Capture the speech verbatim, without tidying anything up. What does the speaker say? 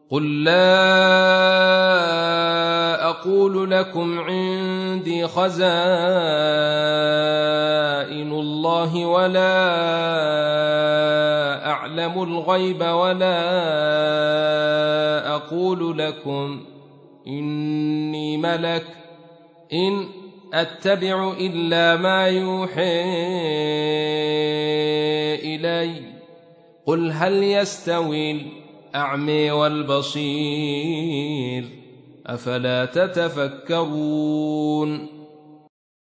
قل لا أقول لكم عندي خزائن الله ولا أعلم الغيب ولا أقول لكم إني ملك إن أتبع إلا ما يوحي إلي قل هل يستوي الأعمى والبصير أفلا تتفكرون